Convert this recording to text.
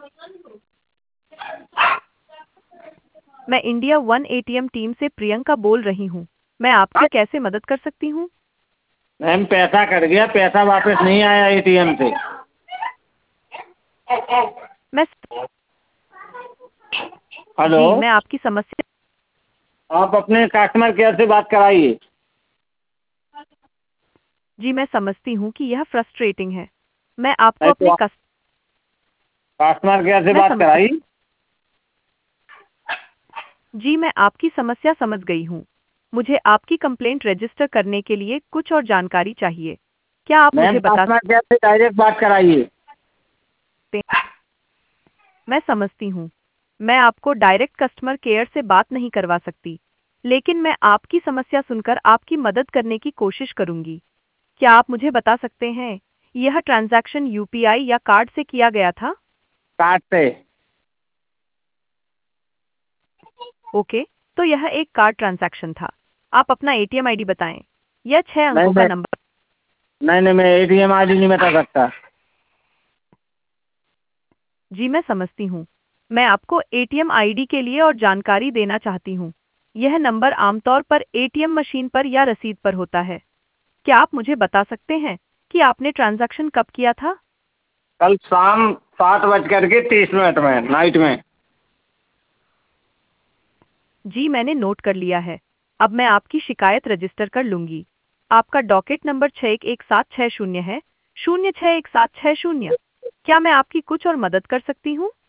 मैं India one ATM team से प्रियंका बोल रही हूँ। मैं आपकी कैसे मदद कर सकती हूँ? मैम पैसा कट गया, पैसा वापस नहीं आया एटीएम से। मैं हेलो, जी, मैं आपकी समस्या आप अपने कस्टमर केयर से बात कराइए। जी, मैं समझती हूँ कि यह फ्रस्ट्रेटिंग है। मैं आपको नहीं अपने तो कस्टमर केयर से मैं बात समझ कराइए। जी, मैं आपकी समस्या समझ गई हूँ। मुझे आपकी कंप्लेंट रजिस्टर करने के लिए कुछ और जानकारी चाहिए। क्या आप मैम मुझे बता कस्टमर केयर से डायरेक्ट बात कराइए। सकते हैं? मैं समझती हूँ। मैं आपको डायरेक्ट कस्टमर केयर से बात नहीं करवा सकती, लेकिन मैं आपकी समस्या सुनकर आपकी मदद करने की कोशिश करूंगी। क्या आप मुझे बता सकते हैं, यह ट्रांजैक्शन यूपीआई या कार्ड से किया गया था? कार्ड से। ओके, तो यह एक कार्ड ट्रांजैक्शन था। आप अपना एटीएम आईडी बताएं। यह 6 नहीं अंकों का नहीं नंबर। नहीं नहीं, मैं एटीएम आईडी नहीं बता सकता। जी, मैं समझती हूँ। मैं आपको एटीएम आईडी के लिए और जानकारी देना चाहती हूँ। यह नंबर आमतौर पर एटीएम मशीन पर या रसीद पर होता है। क्या आप मुझे बता सकते हैं कि आपने ट्रांजैक्शन कब किया था? कल शाम 7:30 में, नाइट में। जी, मैंने नोट कर लिया है। अब मैं आपकी शिकायत रजिस्टर कर लूंगी। आपका डॉकेट नंबर 611760 है, 061760। क्या मैं आपकी कुछ और मदद कर सकती हूँ?